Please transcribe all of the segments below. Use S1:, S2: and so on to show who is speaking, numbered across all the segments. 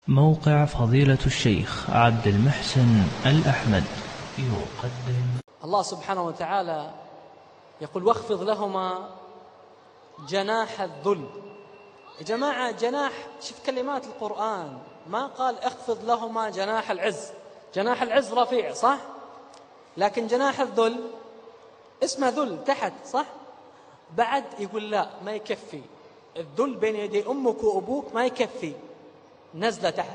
S1: موقع فضيلة الشيخ عبد المحسن الأحمد يقدم.
S2: الله سبحانه وتعالى يقول: واخفض لهما جناح الذل. يا جماعة، جناح، شوف كلمات القرآن، ما قال اخفض لهما جناح العز. جناح العز رفيع صح، لكن جناح الذل اسمه ذل تحت صح. بعد يقول لا، ما يكفي الذل بين يدي أمك وأبوك، ما يكفي نزلة تحت.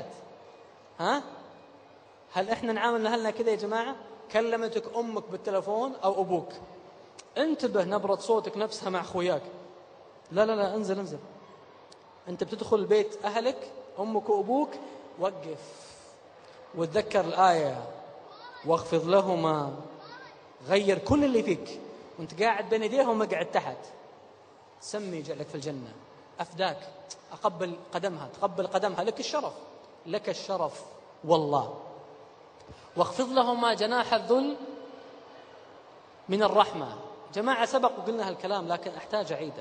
S2: هل احنا نعامل أهلنا كذا يا جماعة؟ كلمتك أمك بالتلفون أو أبوك، انتبه نبرة صوتك نفسها مع أخوياك. لا لا لا، انزل. انت بتدخل بيت أهلك أمك وأبوك، وقف وتذكر الآية واخفض لهما. غير كل اللي فيك وانت قاعد بين يديهم اقعد تحت. سمي جعلك في الجنة، أفداك، أقبل قدمها، تقبل قدمها، لك الشرف، لك الشرف والله. واخفض لهما جناح الذل من الرحمة. جماعة سبق وقلنا هالكلام لكن أحتاج أعيده.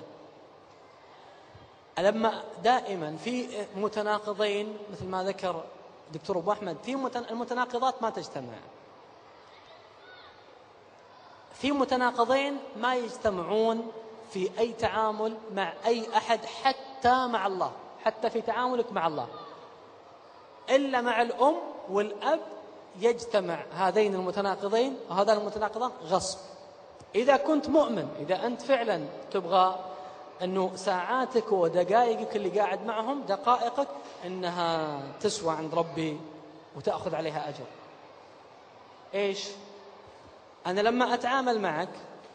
S2: لما دائما في متناقضين مثل ما ذكر دكتور أبو أحمد، في المتناقضات ما تجتمع، في متناقضين ما يجتمعون في أي تعامل مع أي أحد، حتى مع الله، حتى في تعاملك مع الله، إلا مع الأم والأب يجتمع هذين المتناقضين، وهذان المتناقضان غصب. إذا كنت مؤمن، إذا أنت فعلا تبغى أنه ساعاتك ودقائقك اللي قاعد معهم، دقائقك أنها تسوى عند ربي وتأخذ عليها أجر. إيش؟ أنا لما أتعامل معك،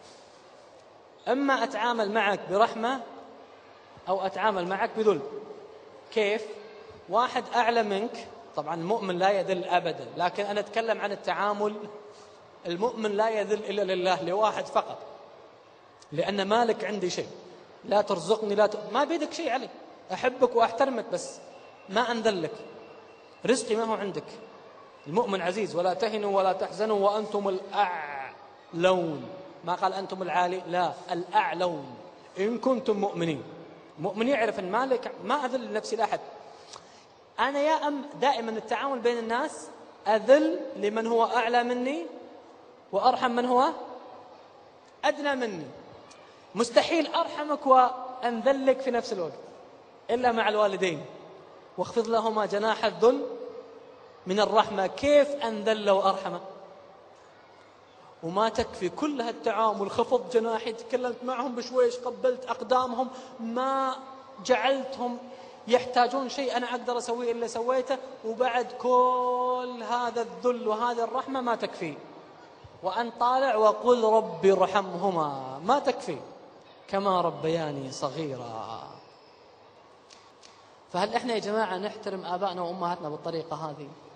S2: إما أتعامل معك برحمة أو أتعامل معك بذل. كيف؟ واحد أعلى منك، طبعا المؤمن لا يذل أبدا، لكن أنا أتكلم عن التعامل. المؤمن لا يذل إلا لله، لواحد فقط، لأن مالك عندي شيء، لا ترزقني، ما بيدك شيء علي، أحبك وأحترمك بس ما أنذلك، رزقي ما هو عندك. المؤمن عزيز: ولا تهنوا ولا تحزنوا وأنتم الأعلون. ما قال أنتم العالي، لا، الأعلون إن كنتم مؤمنين. مؤمن يعرف أن مالك، ما أذل نفسي لأحد. أنا دائما التعامل بين الناس أذل لمن هو أعلى مني وأرحم من هو أدنى مني. مستحيل أرحمك وأنذلك في نفس الوقت إلا مع الوالدين. واخفض لهما جناح الذل من الرحمة. كيف أنذل وأرحمه؟ وما تكفي كل هالتعامل، خفض جناحي، تكلمت معهم بشويش، قبلت أقدامهم، ما جعلتهم يحتاجون شيء أنا أقدر أسويه إلا سويته، وبعد كل هذا الذل وهذه الرحمة ما تكفي. وأن طالع وقل رب ارحمهما، ما تكفي، كما ربياني صغيرا. فهل إحنا يا جماعة نحترم آبائنا وأمهاتنا بالطريقة هذه؟